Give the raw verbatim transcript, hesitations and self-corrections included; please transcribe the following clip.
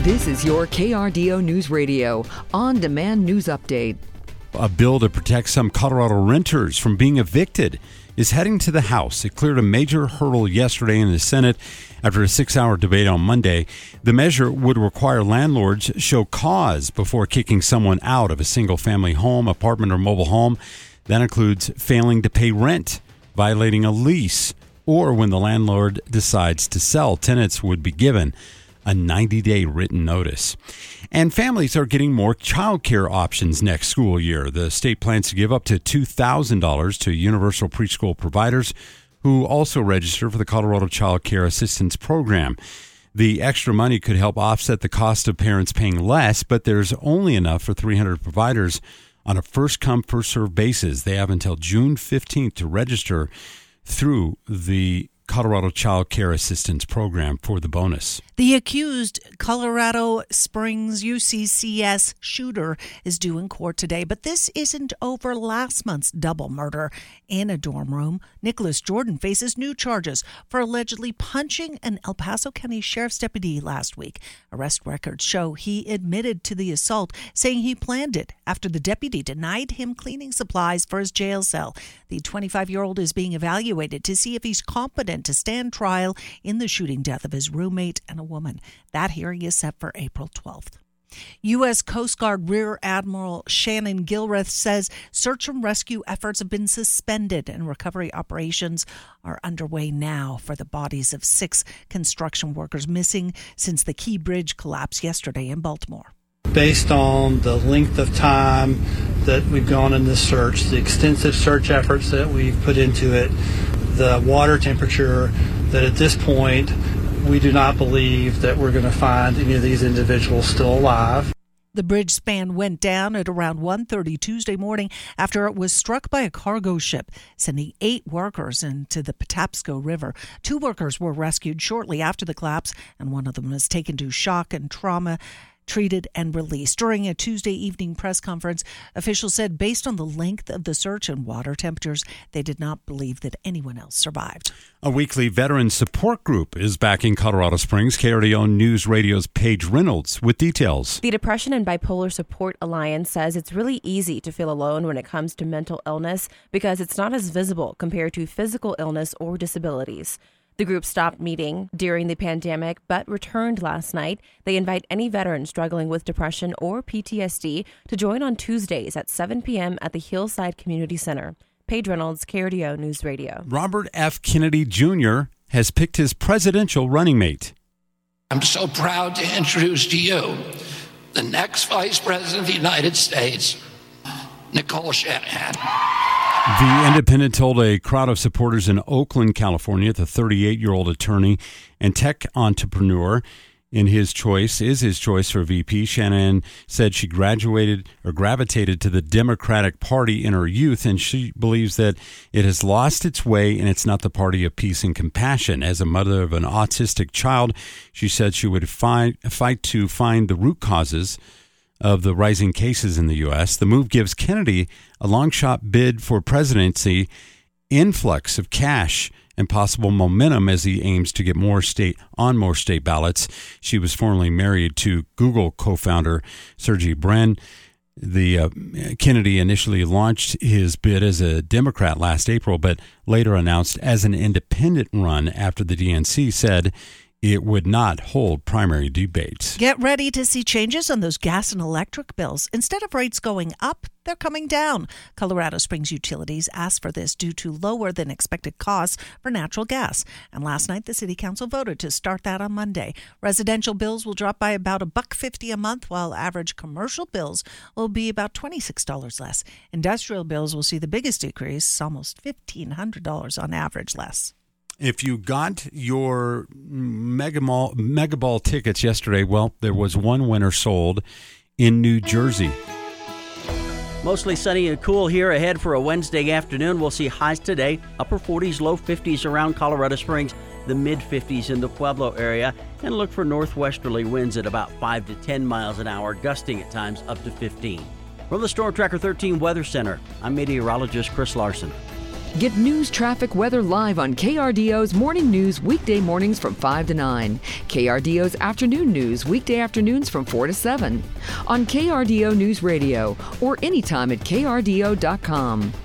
This is your K R D O News Radio on-demand news update. A bill to protect some Colorado renters from being evicted is heading to the House. It cleared a major hurdle yesterday in the Senate after a six-hour debate on Monday. The measure would require landlords show cause before kicking someone out of a single-family home, apartment, or mobile home. That includes failing to pay rent, violating a lease, or when the landlord decides to sell. Tenants would be given a ninety-day written notice. And families are getting more child care options next school year. The state plans to give up to two thousand dollars to universal preschool providers who also register for the Colorado Child Care Assistance Program. The extra money could help offset the cost of parents paying less, but there's only enough for three hundred providers on a first-come, first-served basis. They have until June fifteenth to register through the Colorado Child Care Assistance Program for the bonus. The accused Colorado Springs U C C S shooter is due in court today, but this isn't over last month's double murder in a dorm room. Nicholas Jordan faces new charges for allegedly punching an El Paso County Sheriff's deputy last week. Arrest records show he admitted to the assault, saying he planned it after the deputy denied him cleaning supplies for his jail cell. The twenty-five-year-old is being evaluated to see if he's competent to stand trial in the shooting death of his roommate and a woman. That hearing is set for April twelfth. U S Coast Guard Rear Admiral Shannon Gilreath says search and rescue efforts have been suspended and recovery operations are underway now for the bodies of six construction workers missing since the Key Bridge collapse yesterday in Baltimore. Based on the length of time that we've gone in this search, the extensive search efforts that we've put into it, the water temperature, that at this point we do not believe that we're going to find any of these individuals still alive. The bridge span went down at around one thirty Tuesday morning after it was struck by a cargo ship, sending eight workers into the Patapsco River. Two workers were rescued shortly after the collapse, and one of them was taken to shock and trauma treated and released. During a Tuesday evening press conference, officials said based on the length of the search and water temperatures, they did not believe that anyone else survived. A weekly veteran support group is back in Colorado Springs. K R D O News Radio's Paige Reynolds with details. The Depression and Bipolar Support Alliance says it's really easy to feel alone when it comes to mental illness because it's not as visible compared to physical illness or disabilities. The group stopped meeting during the pandemic, but returned last night. They invite any veteran struggling with depression or P T S D to join on Tuesdays at seven p.m. at the Hillside Community Center. Paige Reynolds, K R D O News Radio. Robert F. Kennedy Junior has picked his presidential running mate. I'm so proud to introduce to you the next Vice President of the United States, Nicole Shanahan. The Independent told a crowd of supporters in Oakland, California, the thirty-eight-year-old attorney and tech entrepreneur in his choice is his choice for V P. Shanahan said she graduated or gravitated to the Democratic Party in her youth, and she believes that it has lost its way and it's not the party of peace and compassion. As a mother of an autistic child, she said she would fight, fight to find the root causes of the rising cases in the U S. The move gives Kennedy a long-shot bid for presidency, influx of cash, and possible momentum as he aims to get more state on more state ballots. She was formerly married to Google co-founder Sergey Brin. The uh, Kennedy initially launched his bid as a Democrat last April, but later announced as an independent run after the D N C said it would not hold primary debates. Get ready to see changes on those gas and electric bills. Instead of rates going up, they're coming down. Colorado Springs Utilities asked for this due to lower than expected costs for natural gas. And last night, the City Council voted to start that on Monday. Residential bills will drop by about a buck fifty a month, while average commercial bills will be about twenty-six dollars less. Industrial bills will see the biggest decrease, almost fifteen hundred dollars on average less. If you got your Mega Mall, Mega Ball tickets yesterday, well, there was one winner sold in New Jersey. Mostly sunny and cool here ahead for a Wednesday afternoon. We'll see highs today, upper forties, low fifties around Colorado Springs, the mid fifties in the Pueblo area, and look for northwesterly winds at about five to ten miles an hour, gusting at times up to fifteen. From the Storm Tracker thirteen Weather Center, I'm meteorologist Chris Larson. Get news, traffic, weather live on K R D O's Morning News weekday mornings from five to nine. K R D O's Afternoon News weekday afternoons from four to seven. On K R D O News Radio or anytime at K R D O dot com.